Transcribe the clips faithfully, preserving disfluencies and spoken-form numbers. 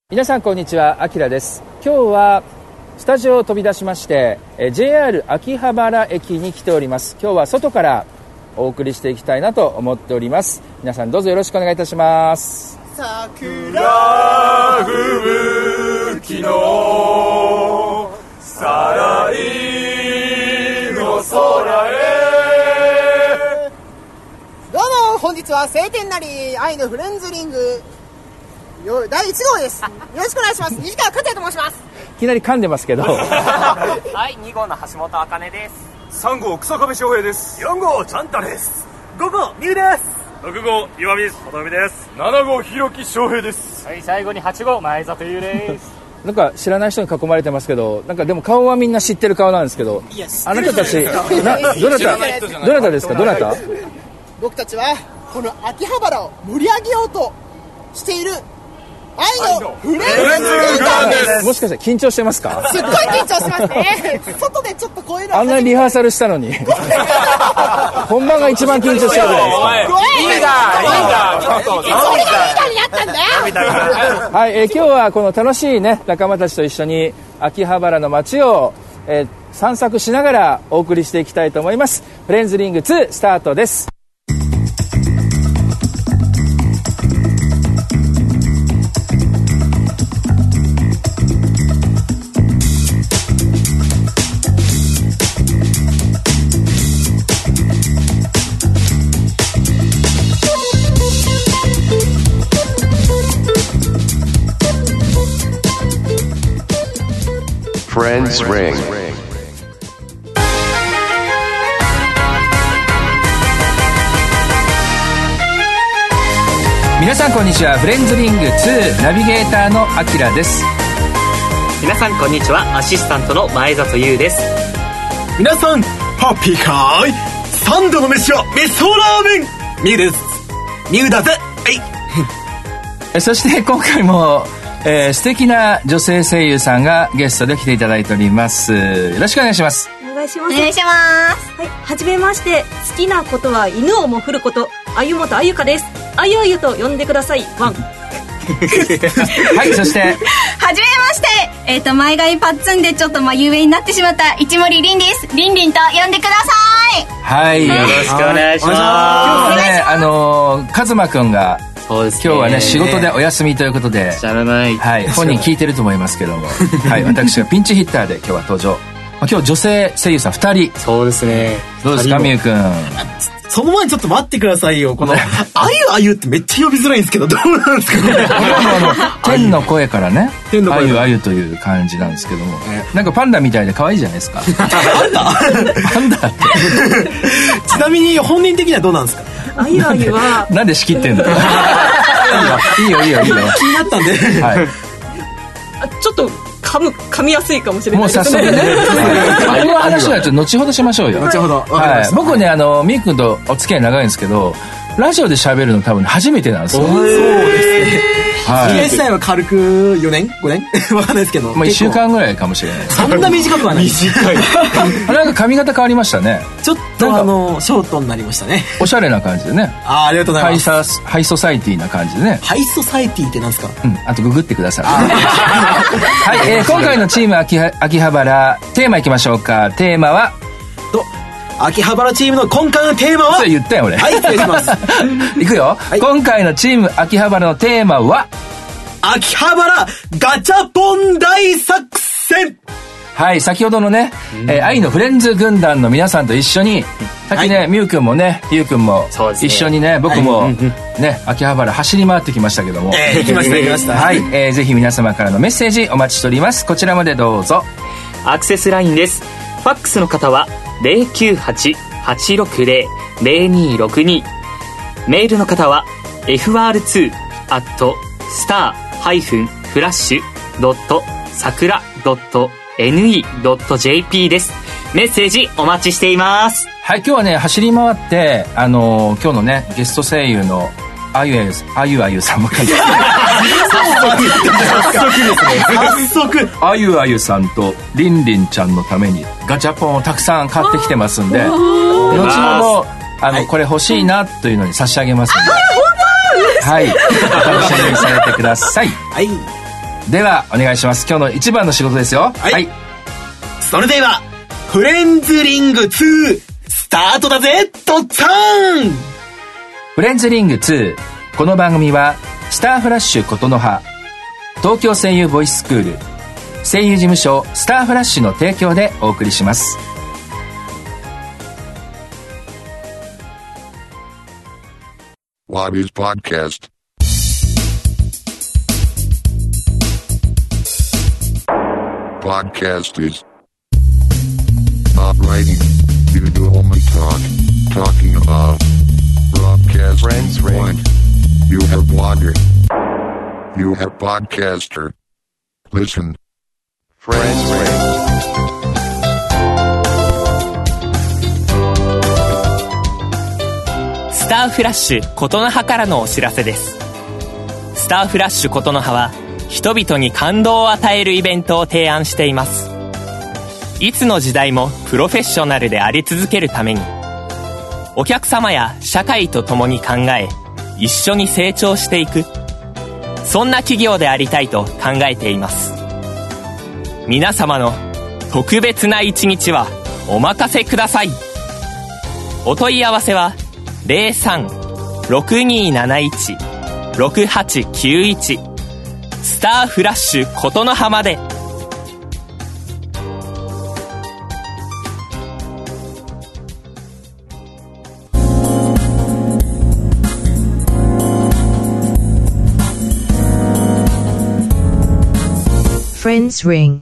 皆さんこんにちは、あきらです。今日はスタジオを飛び出しまして ジェイアール 秋葉原駅に来ております。今日は外からお送りしていきたいなと思っております。皆さんどうぞよろしくお願いいたします。 桜吹雪のさらいの空へ。 どうも、本日は晴天なり愛のフレンズリングだいいち号です。よろしくお願いします。西川克也と申します。 いきなり噛んでますけどはい、に号の橋本茜です。 さん号草壁翔平です。 よん号ちゃんたです。ご号みゆです。 ろく号岩見琴美です。 なな号弘樹翔平です。 はい、最後にはち号前里優です。 なんか知らない人に囲まれてますけど、なんかでも顔はみんな知ってる顔なんですけど、あなたたちなどなたどなたですか？どなた？ 僕たちはこの秋葉原を盛り上げようとしている愛のフレンズ軍団です。 もしかして緊張してますか？ すっごい緊張してますね。外でちょっとこういうのあんなにリハーサルしたのに本番が一番緊張してるじゃないですか。 いいだいいだちょっとそれがいいだにやったんだよ。 はい、えー、今日はこの楽しいね仲間たちと一緒に秋葉原の街を、えー、散策しながらお送りしていきたいと思います。フレンズリングツースタートです。 Friends Ring。 皆さんこんにちは。フレンズリングツーナビゲーターのあきらです。 皆さんこんにちは。アシスタントの前里優です。 皆さんハッピーかーい。三度の飯は味噌ラーメンみゆです。みゆだぜ。 はいそして今回もえー、素敵な女性声優さんがゲストで来ていただいております。よろしくお願いします。 お願いします。 お願いします。 はい、はじめまして。好きなことは犬をもふること、あゆもとあゆかです。あゆあゆと呼んでください。ワン。 はい、そしてはじめまして。えっ、ー、と前髪パッツンでちょっと眉上になってしまった市森凛です。凛凛と呼んでください。 はい、 よろしくお願いします。今日はね、あのー、カズマくんがそうですね、 今日はね仕事でお休みということで、 知らない、 はい、本人聞いてると思いますけどもはい、私がピンチヒッターで今日は登場。今日女性声優さんふたり。 そうですね。 どうですかみゆくん。 その前にちょっと待ってくださいよ。このあゆあゆってめっちゃ呼びづらいんですけど、どうなんですかこれ。 天の声からね、 天の声あゆあゆという感じなんですけども、なんかパンダみたいで可愛いじゃないですか。パンダパンダってちなみに本人的にはどうなんですか？ あゆあゆはなんで仕切ってんだいいよいいよいいよ気になったんで、 はい、 あちょっと噛む噛みやすいかもしれないですね。 もう早速ねあれは話はちょっと後ほどしましょうよ。 後ほど、 はい、僕ねあのみゆくんとお付き合い長いんですけど、ラジオで喋るの多分初めてなんですよ。 そうですね。 はい、 付き合い自体は軽くよねんごねんわかんないですけど、 まあいっしゅうかんぐらいかもしれない。 そんな短くはない。短いなんか髪型変わりましたね。 ちょっとあのショートになりましたね。 おしゃれな感じでね。 ああ、ありがとうございます。 ハイサハイソサイティな感じでね。 ハイソサイティってなんですか？ うん、あとググってください。はい、えー、今回のチーム秋葉、秋葉原テーマいきましょうか。テーマはと秋葉原チームの今回のテーマは、 それ言ったよ俺。 はい、失礼しますいくよ、はい、今回のチーム秋葉原のテーマは秋葉原ガチャポン大作戦。 はい、先ほどのね、えー、愛のフレンズ軍団の皆さんと一緒に、さっきね、はい、みゆくんもね、ゆうくんも一緒にね、ね僕も、はい、ね、秋葉原走り回ってきましたけども、 えー、行きました行きました。 はい、えー、ぜひ皆様からのメッセージお待ちしております。こちらまでどうぞ。 アクセスラインです。ファックスの方は ゼロきゅうはち はちろくゼロ ゼロにろくに、メールの方は エフアールツー アット スター ハイフン フラッシュ ドット サクラ ドット エヌイー ドット ジェーピー です。メッセージお待ちしています。 はい、今日はね走り回ってあのー、今日のねゲスト声優のあゆあゆあゆあゆさんも書いて早速ですね早速あゆあゆさんとりんりんちゃんのためにガチャポンをたくさん買ってきてますんで、後ほどあの、はい、これ欲しいなというのに差し上げますんで、はい、お楽しみにされてください。 はい。 ではお願いします。今日の一番の仕事ですよ。 はい、はい、それではフレンズリングツースタートだぜとっつぁん。 フレンズリングツー、この番組はスターフラッシュ琴の葉、東京声優ボイススクール、声優事務所スターフラッシュの提供でお送りします。 What is podcast? Podcast is not writing. You do only talk. Talking about broadcast. Friends ring. You have blogger. You have podcaster. Listen. Friends ring. スターフラッシュ琴の葉からのお知らせです。スターフラッシュ琴の葉は人々に感動を与えるイベントを提案しています。いつの時代もプロフェッショナルであり続けるために、お客様や社会と共に考え一緒に成長していく、そんな企業でありたいと考えています。皆様の特別な一日はお任せください。お問い合わせはゼロさん ろくにーなないち ろくはちきゅういち スターフラッシュ琴の葉まで。 Friends ring.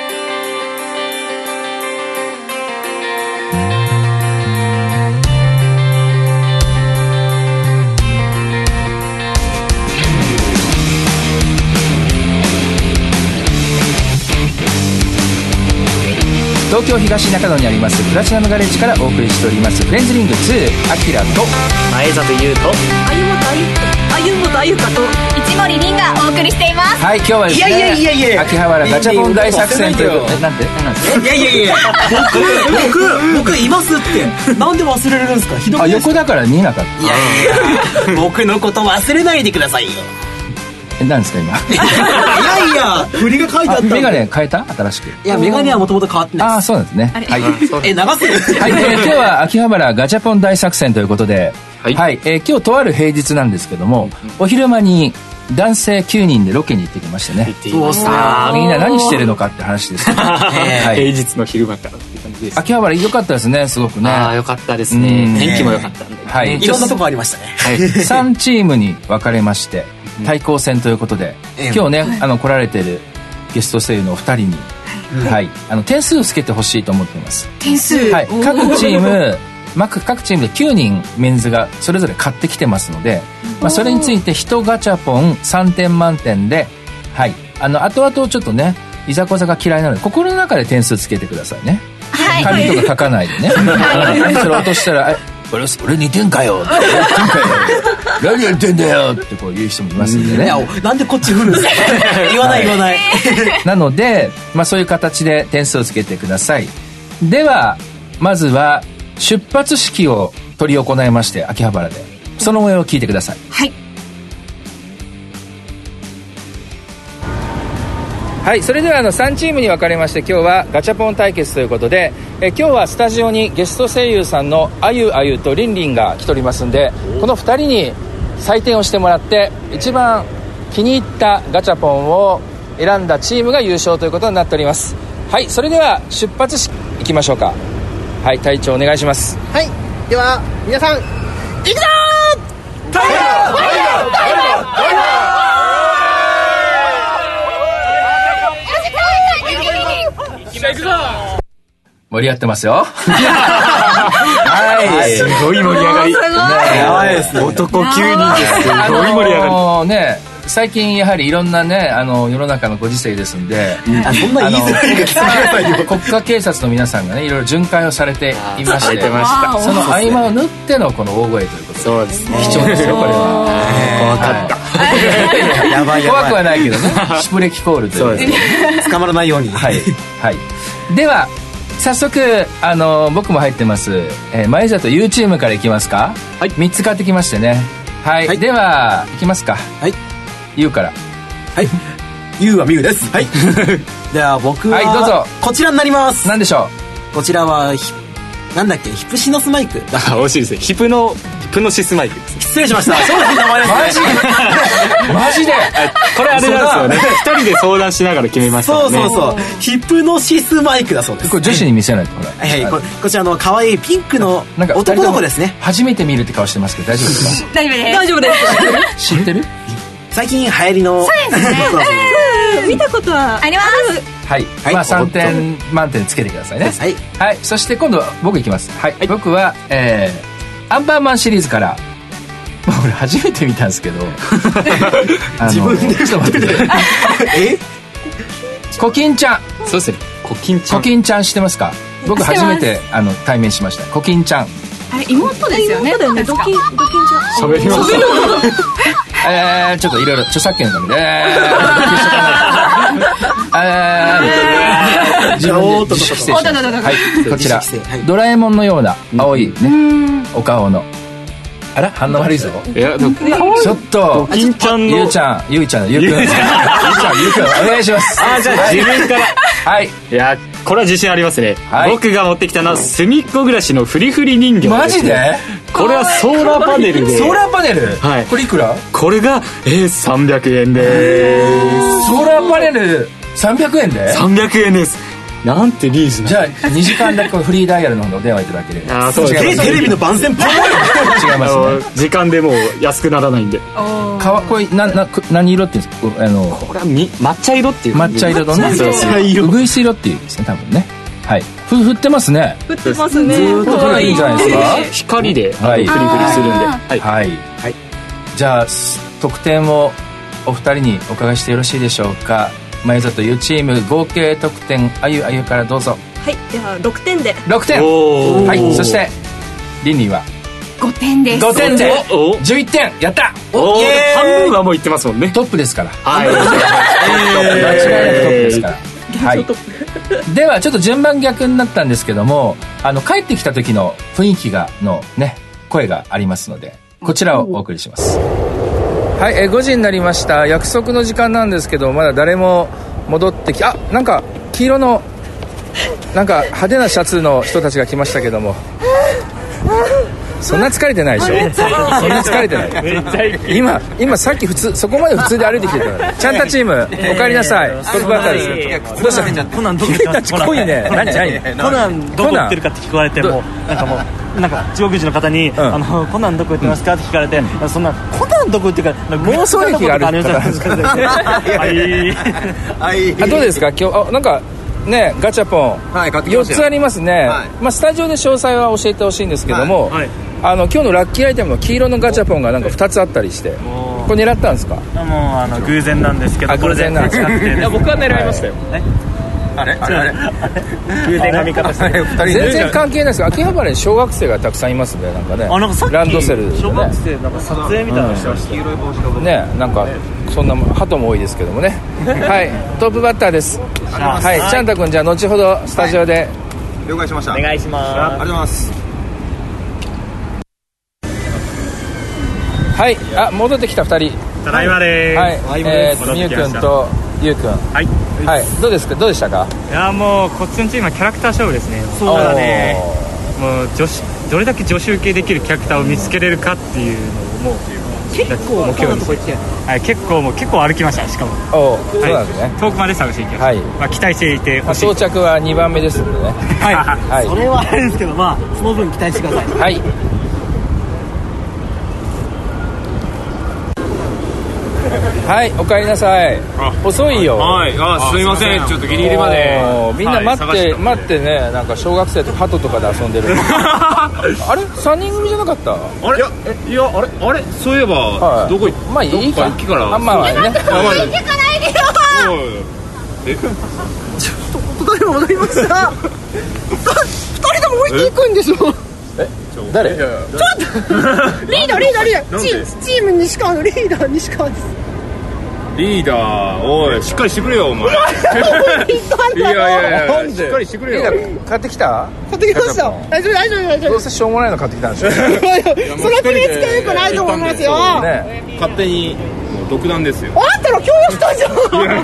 東京東中野にありますプラチナムガレージからお送りしておりますフレンズリングツー、アキラと前里優とあゆもとあゆかと市森凛がお送りしています。 はい、今日はですね、いやいやいやいや秋葉原ガチャポン大作戦ということで、なんでなんでいやいやいや僕僕僕いますってなんで忘れれるんですか。ひどくあ、横だから見えなかった。 いやいや僕のこと忘れないでくださいよ。 え、何ですか今いやいや振りが書いてあった。 メガネ変えた新しく。 いやメガネはもともと変わってないです。 ああ、そうなんですね。はい、 え、流せるはい、えー、今日は秋葉原ガチャポン大作戦ということで、はい、はい、えー、今日とある平日なんですけども、お昼間に男性きゅうにんでロケに行ってきましてね。 そうさみんな何してるのかって話です、ねはい、 平日の昼間からって感じです。 秋葉原良かったですね、すごくね。 ああ、良かったですね。天気も良かったんで、 はい、 いろんなとこありましたね。 はい、さんチームに分かれまして対抗戦ということで、今日ね、あの来られているゲスト声優のお二人に、はい、あの点数をつけてほしいと思っています。 点数、 はい、各チーム各チームできゅうにんメンズがそれぞれ買ってきてますので、まあ、それについていちガチャポンさんてん満点で、はい、あの後々ちょっとねいざこざが嫌いなので心の中で点数つけてくださいね。 はい、 紙とか書かないでね、はい、それ落としたら「俺俺にてんかよ」って「何やってんだよ」ってこう言う人もいますんでね。 なんでこっち振るんですか言わない言わない、 はい、なので、まあ、そういう形で点数をつけてください。ではまずは出発式を執り行いまして、秋葉原でその模様を聞いてください。 はいはい、それではあのさんチームに分かれまして、今日はガチャポン対決ということで、え今日はスタジオにゲスト声優さんのあゆあゆとりんりんが来ておりますんで、このふたりに採点をしてもらって一番気に入ったガチャポンを選んだチームが優勝ということになっております。はい、それでは出発式いきましょうか。はい、隊長お願いします。 はい、では皆さん行くぞー。タイガータイガータイガー盛り上がってますよはい、 すごい盛り上がり、 すごい、 ね、やばいですね。男きゅうにんですすごい盛り上がり、あのー、ね、最近やはりいろんなね、あの世の中のご時世ですんで、 あ、そんな言いづらいが来てくださいよ。 国家警察の皆さんがね、いろいろ巡回をされていまして、 てました。 その合間を縫ってのこの大声ということで、 そうですね、 貴重ですよこれは。 怖かった、 はい、やばいやばい、怖くはないけどね、シュプレキコールという、 そうですね、捕まらないように、 はいはい。では早速あの僕も入ってます、えー、前里 U チームからいきますか。はい、みっつ買ってきましてね。はい、はい、ではいきますか。 はい、 言うから、 はい、 ユウはミュウです。はいでは僕は、 はい、どうぞ。 こちらになります。 何でしょう。こちらはヒなんだっけ、ヒプシノスマイク。 あ、惜しいですね。ヒプノヒプノシスマイクです。 失礼しました。そうです名前ですね。 マジマジでこれあれなんですよね。二人で相談しながら決めましたね。 そうそうそう。ヒプノシスマイクだそうです。 これ女子に見せないと。 はい、はい、こ, こちらの可愛いピンクの男の子ですね。 初めて見るって顔してますけど大丈夫ですか？ 大丈夫です。 大丈夫です。 知ってる？ 最近流行りの。 そうですね。 見たことはあります。 はい、はい、まあさんてん満点つけてくださいね。はい、はい、そして今度は僕いきます。はい、はい、僕は、えー、アンパンマンシリーズから俺初めて見たんですけど自分でちょっと待ってえコキンちゃん。 そうですね。コキンちゃん。 コキンちゃん知ってますか？僕初めてあの対面しました。コキンちゃん。 あれ妹ですよね。 妹だよね。ドキンドキンちゃん。 喋りました。 えー、ちょっといろいろ著作権のためで、えー、えー、自分で自主規制します。はい、こちらドラえもんのような青いねお顔の。あら反応悪いぞ。 いやちょっと金ちゃんのゆうちゃんゆうちゃんゆうくんゆうちゃんゆうくんお願いします。 あ、じゃあ自分からはい。 いやこれは自信ありますね。 はい、 僕が持ってきたのは隅っこ暮らしのフリフリ人形です、ね。 マジで？ これはソーラーパネルで。 ソーラーパネル。 はい。 これいくら？ これが、えー、さんびゃくえんです。 ソーラーパネルさんびゃくえんで？ さんびゃくえんです。なんてリーズナじゃあにじかんだけこのフリーダイヤルの方でお電話いただければ。 あ、そうです。 テレビの番宣っぽい。 違いますね。 時間でもう安くならないんで。 かこれなな何色っていうんですか？あのこれはみ抹茶色っていう。 抹茶色のね。うぐいす色っていうんですね多分ね。はい。ふ振ってますね。 振ってますね。 ずーっとこれいいんじゃないですか？ 光でフリフリするんで。はいはい。はい。じゃあ得点をお二人にお伺いしてよろしいでしょうか？前里ゆうチーム合計得点あゆあゆからどうぞ。 はい、ではろくてんで。 ろくてん。はい。そしてリンリンはごてんです。 ごてんでじゅういってん。やった。 おー、半分はもういってますもんね。 トップですから。 はい。間違いなくトップですから。はい。ではちょっと順番逆になったんですけども、あの帰ってきた時の雰囲気がのね声がありますのでこちらをお送りします。はい、えー、ごじになりました。約束の時間なんですけどまだ誰も戻ってきあなんか黄色のなんか派手なシャツの人たちが来ましたけどもそんな疲れてないでしょ。そんな疲れてない今今さっき普通そこまで普通で歩いてきてたからちゃんたチームお帰りなさい。トップバッターです。どうしたコナンどこ行ってますか？ 濃いね。何何コナンどこ行ってるかって聞かれてもなんかもうなんか地獄人の方に、うん、あのコナンどこ行ってますかって聞かれて、うん、そんなコナンどこ行ってるか妄想劇がある方ですかね。はいあどうですか今日あなんかねガチャポン、はい、買ってきましたよ。よっつありますね、はいまあ、スタジオで詳細は教えてほしいんですけども、はいはい、あの今日のラッキーアイテムの黄色のガチャポンがなんかふたつあったりしてこれ狙ったんですか？ もうあの偶然なんですけどあ偶然なんですか？ いや僕は狙いましたよ、はいあれあれあれ偶然が味方して全然関係ないです。秋葉原に小学生がたくさんいますね。なんかねあなんかさっきランドセルで、ね、 小学生なんか撮影みたいなのしてました、 うん、ねなんかそんな鳩も多いですけどもねはいトップバッターですはいちゃんたくんじゃあ後ほどスタジオで、 はい、了解しました。 お願いします。 ありがとうございます。 はいあ戻ってきたふたりただいまでーす。 はいえーとみゆくんとゆうくんはいはい、どうですかどうでしたか？ いやもうこっちのチームはキャラクター勝負ですね。そうだねもう女子どれだけ女子受けできるキャラクターを見つけれるかっていうのをもう結構目標にして、はい、結構もう結構歩きましたしかもおそうなんですね、 はい、遠くまで探していきました、はいまあ、期待していてほしい、 まあ、到着はにばんめですのでねはい、はい、それはあれですけどまあその分期待してください。 はいはいお帰りなさい。遅いよ。 はいあすいませんちょっとギリギリまでみんな待って、はい、待ってねなんか小学生と鳩とかで遊んでるあれさんにん組じゃなかった？ あれいやいやあれあれそういえば、はい、どこ行っまあいいか駅からあまあね行かないでよえちょっと誰も戻りましたふたりとも置いていくんでしょえ誰？ちょっとリーダーリーダーリーダーチームチーム西川のリーダー西川です。 リーダーおいしっかりしてくれよお前いやいやいやしっかりしてくれよ。 リーダー買ってきた？ 買ってきました大丈夫大丈夫大丈夫どうせしょうもないの買ってきたんでしょそれは気につけよくないと思いますよ、 ね、勝手に独断ですよ。 あんたら共有したじゃん。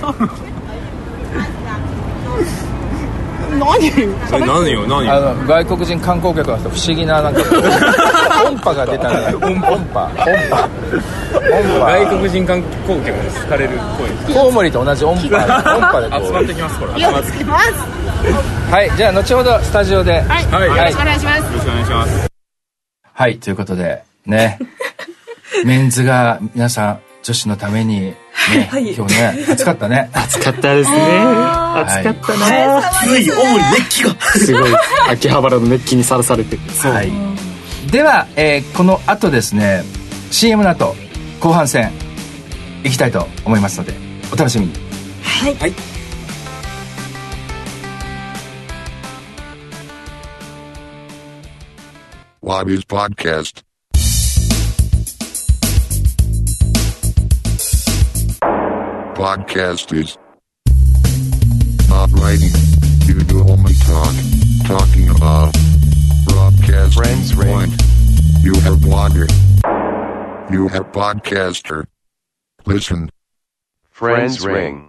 何え何よ何よ。 あの外国人観光客の人不思議ななんか音波が出たね。音波音波音波。 外国人観光客に好かれる声。 コウモリと同じ音波音波でこう集まってきますこれ。 よろしくお願いします。 はい、じゃあ後ほどスタジオで。 はい、 はい、 よろしくお願いします。 よろしくお願いします。 はい、ということでね、メンズが皆さん女子のためにね、はい、今日ね暑かったね。 暑かったですね。暑かったな。 つい主に熱気がすごい秋葉原の熱気にさらされて。 はい。では、えー、この後ですね シーエム の後後半戦いきたいと思いますのでお楽しみに。 はい。はい。 Wabi's Podcast. Podcast is not writing. You do only talk. Talking about broadcast. Friends point. You have blogger. You have podcaster. Listen. Friends ring.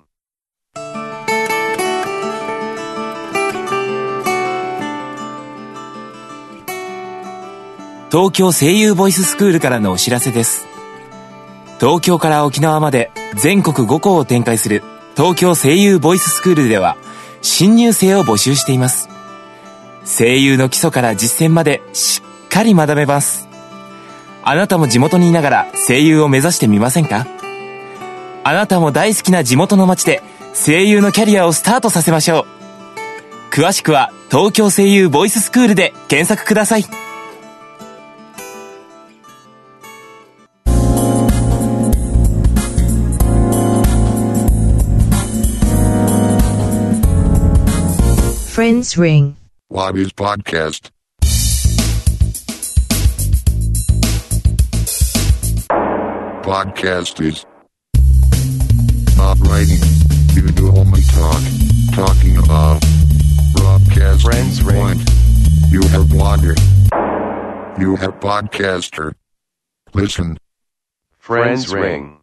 東京声優ボイススクールからのお知らせです。東京から沖縄まで全国ご校を展開する東京声優ボイススクールでは新入生を募集しています。声優の基礎から実践までしっかり学べます。あなたも地元にいながら声優を目指してみませんか？あなたも大好きな地元の街で声優のキャリアをスタートさせましょう。詳しくは東京声優ボイススクールで検索ください。 Friends ring. Wabi's Podcast. Podcast is not writing. You do only talk. Talking about broadcast. Friends point. You have blogger. You have podcaster. Listen. Friends ring.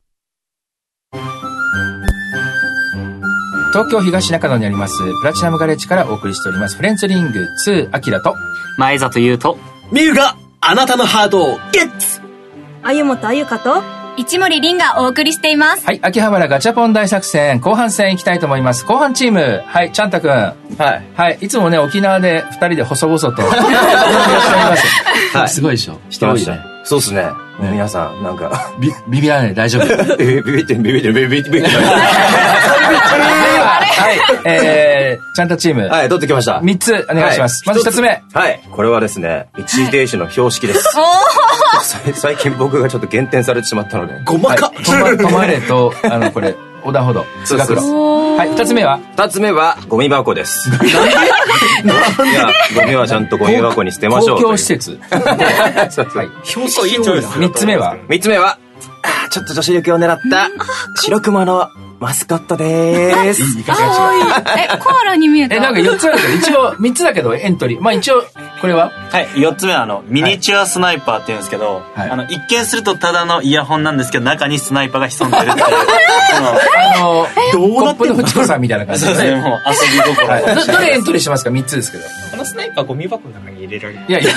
東京東中野にありますプラチナムガレッジからお送りしておりますフレンズリングツーアキラと前里優とミユがあなたのハートをゲッツあゆもとあゆかと市森凛がお送りしています。 はい、秋葉原ガチャポン大作戦後半戦いきたいと思います。後半チーム、はい、ちゃんたくん、はい、はい、いつもね沖縄でふたりで細々とはい、すごいでしょ。 してましたね。そうですね。ね、皆さんなんかビビビらない大丈夫。 ビビってビビってビビってビビって。 はい、えー、ちゃんとチーム。 はい、取ってきました。 みっつお願いします。はい、まずひとつめ。 はい、これはですね、一時停止の標識です。最近僕がちょっと減点されてしまったので。 ごまか、はい、 止まれと、あの、これ、横断歩道。通学路。はい、二つ目は二つ目は、ゴミ箱です。いや、ゴミはちゃんとゴミ箱に捨てましょう。 公共施設。 そうそう。 標識いいチョイス。 三つ目は三つ目は、あちょっと女子力を狙った白熊のマスコットでーす。 え、コアラに見えた。 え、なんかよっつだけど、一応みっつだけどエントリー。まあ一応、これははい、よっつめはあの、ミニチュアスナイパーって言うんですけど、はい、あの、一見するとただのイヤホンなんですけど、中にスナイパーが潜んでるっていう。 あの、どうなってんのコップのフチコさんみたいな感じで。 そうですね、もう遊び心。 はい、ど、どれエントリーしますか？みっつですけど。 このスナイパーゴミ箱の中に入れられる。 いやいや。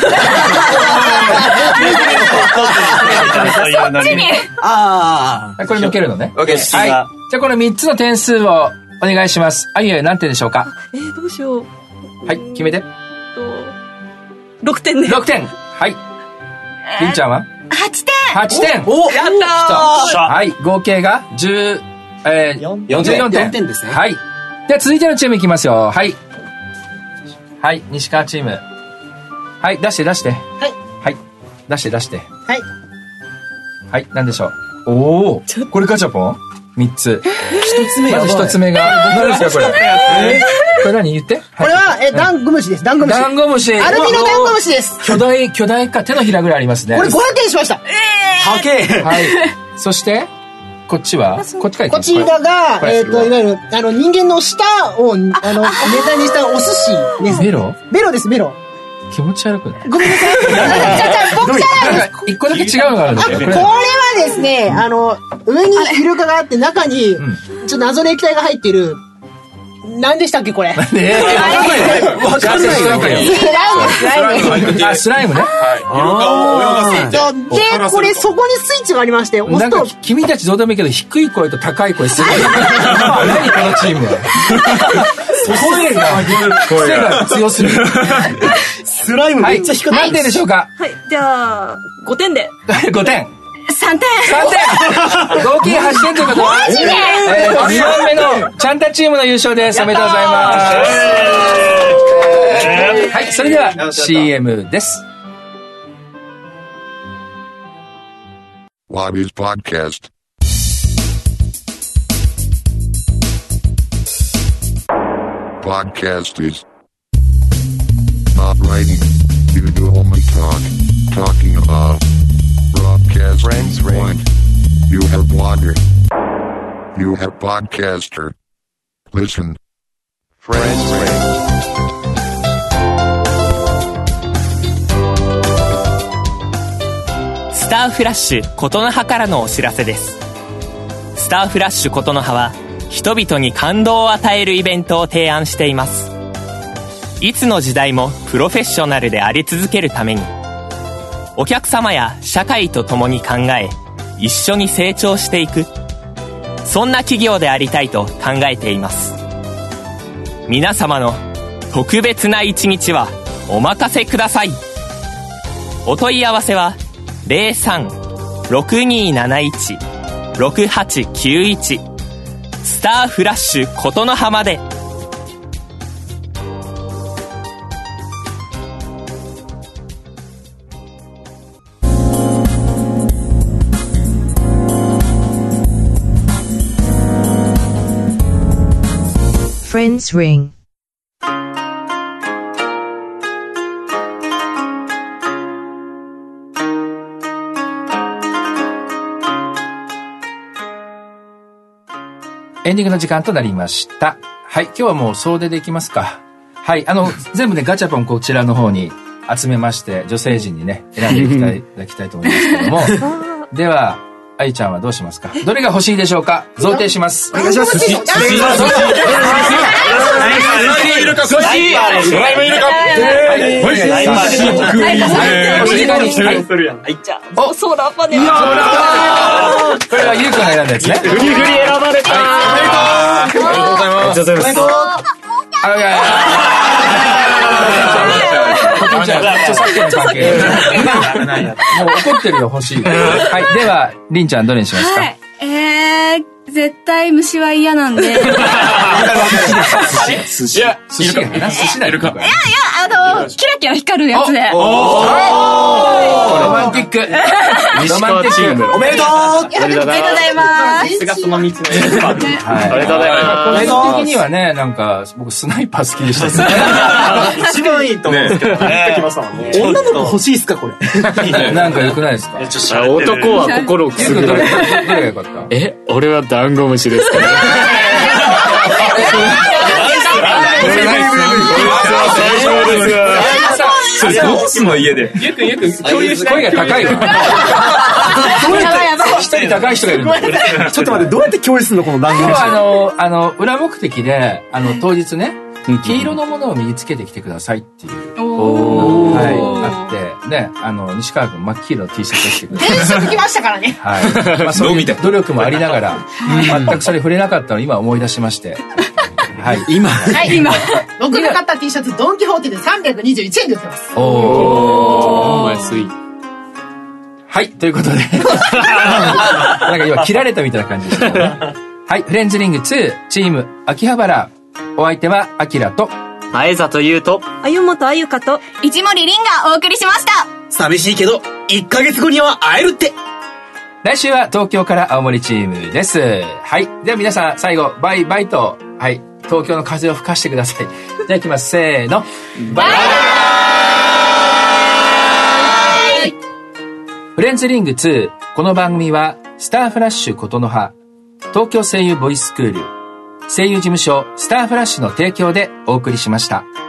そういうのに。 ああ。これ抜けるのね。 オッケーです。 はい。じゃあこのみっつの点数をお願いします。あゆゆ何点でしょうか？ えー、どうしよう。 はい、決めて。 ろくてんで。 ろくてん。はい。りんちゃんははちてん。 はちてん。 お、やったー。はい、合計がじゅう、えー、よんてん。 よんてんですね。 はい。では続いてのチームいきますよ。はい。はい、西川チーム。はい、出して出して。はい。はい。出して出して。 はい。 はい、何でしょう。おお。これガチャポンみっつ。 一つ目まず一つ目が。何ですかこれ。えー、これ何言って？ これは、え、ダンゴムシです。ダンゴムシ。 ダンゴムシ。 アルミのダンゴムシです。 巨大、巨大か手のひらぐらいありますね。 これごひゃくえんしました。 はけー。 はい。そして、こっちはこっちかいこちらが、えっと、いわゆる、あの、人間の舌を、あの、ネタにしたお寿司です。 ベロ？ ベロです、ベロ。 気持ち悪くない？ ごめんなさい。じゃあ、じゃあ、僕じゃないです。 一個だけ違うのがあるんだよ。 これはですね、あの、上にイルカがあって、中に、ちょっと謎の液体が入っている、何でしたっけこれ。ねえ。わかんないよ。スライム、スライム。 あ、スライムね。 はい。イルカを泳がせる。で、これ、そこにスイッチがありまして、押すと。 なんか、君たちどうでもいいけど、低い声と高い声する。何このチームは。声が、癖が強すぎる。 スライムめっちゃ低い。 何点でしょうか？ はい。じゃあ、ごてんで。 ごてん。 さんてん。 さんてん合計はちてんということは、 マジでえー、にばんめのちゃんたチームの優勝です。おめでとうございます。はい、それでは シーエム です。 What is podcast? Podcast is not writing. You do only talk. Talking about broadcast. Friends ring. You have blogger. You have podcaster. Listen. Friends ring. スターフラッシュ琴の葉からのお知らせです。スターフラッシュ琴の葉は人々に感動を与えるイベントを提案しています。いつの時代もプロフェッショナルであり続けるために、お客様や社会と共に考え、一緒に成長していく、そんな企業でありたいと考えています。皆様の特別な一日はお任せください。お問い合わせは ゼロさん ろくにーなないち ろくはちきゅういち スターフラッシュ琴の葉まで。 Friends ring. エンディングの時間となりました。はい、今日はもう総出でいきますか。はい、あの、全部ね、ガチャポンこちらの方に集めまして、女性陣にね、選んでいきたい、いただきたいと思いますけども。では、あゆちゃんはどうしますか？どれが欲しいでしょうか？贈呈します。 お願いします。寿司。寿司。寿司。寿司。いるか、寿司。スライムいるか。はい。はい。 じゃあ、ソーラーパネル。 これはゆうくんが選んだやつね。 フリフリ選ばれた。 ありがとうございます。ありがとうございます。 あ、いやいや。じゃあ、著作権の関係。もう怒ってるよ、欲しい。はい。では、りんちゃんどれにしますか？ はい。えー、絶対虫は嫌なんで。 寿司。いや、寿司がな、寿司だよ。いやいや、 あの、キラキラ光るやつで。 おー！ロマンティック。ロマンティック。 おめでとう！ おめでとうございます。 さすがその道のです。はい。 おめでとうございます。個人的にはね、なんか、僕スナイパー好きでしたね。 一番いいと思うんですけどね。女の子欲しいっすかこれ？ なんか良くないですか？ 男は心をくすぐる。 どれが良かった？ え、俺はダンゴムシですから。 どうすんの家で。 ゆくゆく共有しない。 声が高いわ。一人高い人がいるの。 ちょっと待って、どうやって共有するのこの番組？ 今日はあの、あの、裏目的で、あの、当日ね、黄色のものを身につけてきてくださいっていう。はい、あって、ね、あの、西川君真っ黄色の T シャツを着てください。 電飾来ましたからね。 はい。まあ、そういう努力もありながら、全くそれ触れなかったのを今思い出しまして。はい。今。 はい、今。僕が買った T シャツ、ドンキホーテでさんびゃくにじゅういちえんで売ってます。 おー。安い。 はい、ということで。なんか今切られたみたいな感じでしたね。はい、フレンズリングツー、チーム、秋葉原。お相手は、アキラと、 前里優と、 あゆもとあゆかと、 市森凛がお送りしました。 寂しいけど、いっかげつごには会えるって。 来週は東京から青森チームです。はい。では皆さん、最後、バイバイと、はい、東京の風を吹かしてください。じゃあ行きます。せーの。バイバイフレンズリングツー、この番組は、スターフラッシュ琴の葉、東京声優ボイススクール、声優事務所スターフラッシュの提供でお送りしました。